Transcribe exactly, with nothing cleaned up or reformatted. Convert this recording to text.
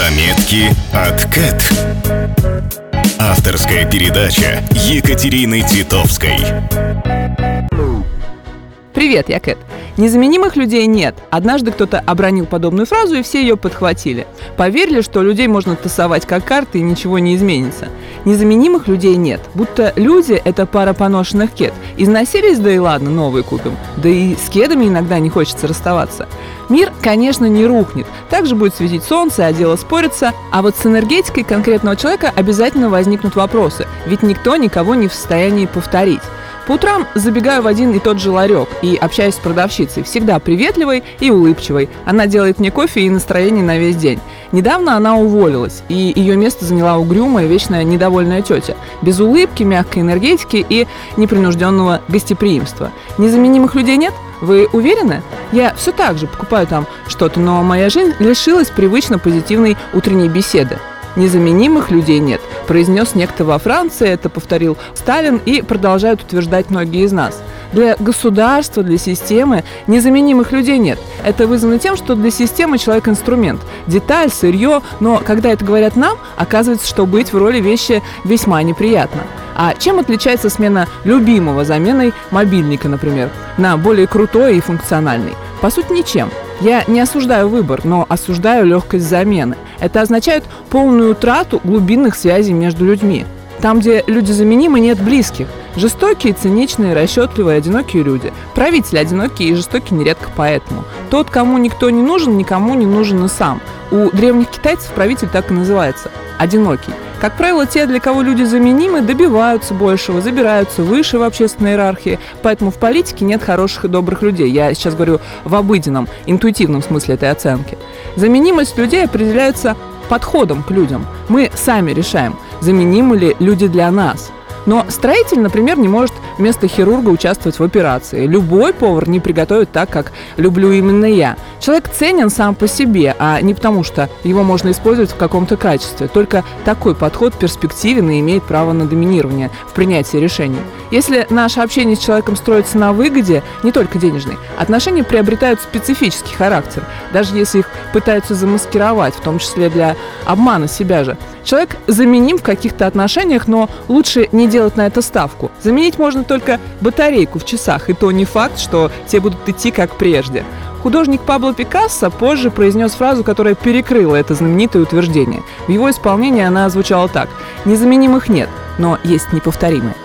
Заметки от Кэт. Авторская передача Екатерины Титовской. Привет, я Кэт. Незаменимых людей нет. Однажды кто-то обронил подобную фразу, и все ее подхватили. Поверили, что людей можно тасовать как карты, и ничего не изменится. Незаменимых людей нет. Будто люди – это пара поношенных кед. Износились, да и ладно, новые купим. Да и с кедами иногда не хочется расставаться. Мир, конечно, не рухнет. Также будет светить солнце, а дело спорится. А вот с энергетикой конкретного человека обязательно возникнут вопросы. Ведь никто никого не в состоянии повторить. По утрам забегаю в один и тот же ларек и общаюсь с продавщицей, всегда приветливой и улыбчивой. Она делает мне кофе и настроение на весь день. Недавно она уволилась, и ее место заняла угрюмая, вечно недовольная тетя. Без улыбки, мягкой энергетики и непринужденного гостеприимства. Незаменимых людей нет? Вы уверены? Я все так же покупаю там что-то, но моя жизнь лишилась привычно позитивной утренней беседы. Незаменимых людей нет, произнес некто во Франции, это повторил Сталин, и продолжают утверждать многие из нас. Для государства, для системы незаменимых людей нет. Это вызвано тем, что для системы человек инструмент, деталь, сырье, но когда это говорят нам, оказывается, что быть в роли вещи весьма неприятно. А чем отличается смена любимого заменой мобильника, например, на более крутой и функциональный? По сути, ничем. Я не осуждаю выбор, но осуждаю легкость замены. Это означает полную утрату глубинных связей между людьми. Там, где люди заменимы, нет близких. Жестокие, циничные, расчетливые, одинокие люди. Правители одинокие и жестокие нередко поэтому. Тот, кому никто не нужен, никому не нужен и сам. У древних китайцев правитель так и называется – одинокий. Как правило, те, для кого люди заменимы, добиваются большего, забираются выше в общественной иерархии. Поэтому в политике нет хороших и добрых людей. Я сейчас говорю в обыденном, интуитивном смысле этой оценки. Заменимость людей определяется подходом к людям. Мы сами решаем, заменимы ли люди для нас. Но строитель, например, не может вместо хирурга участвовать в операции. Любой повар не приготовит так, как люблю именно я. Человек ценен сам по себе, а не потому, что его можно использовать в каком-то качестве. Только такой подход перспективен и имеет право на доминирование в принятии решений. Если наше общение с человеком строится на выгоде, не только денежной, отношения приобретают специфический характер, даже если их пытаются замаскировать, в том числе для обмана себя же. Человек заменим в каких-то отношениях, но лучше не делать на это ставку. Заменить можно только батарейку в часах, и то не факт, что те будут идти как прежде. Художник Пабло Пикассо позже произнес фразу, которая перекрыла это знаменитое утверждение. В его исполнении она звучала так: «Незаменимых нет, но есть неповторимые».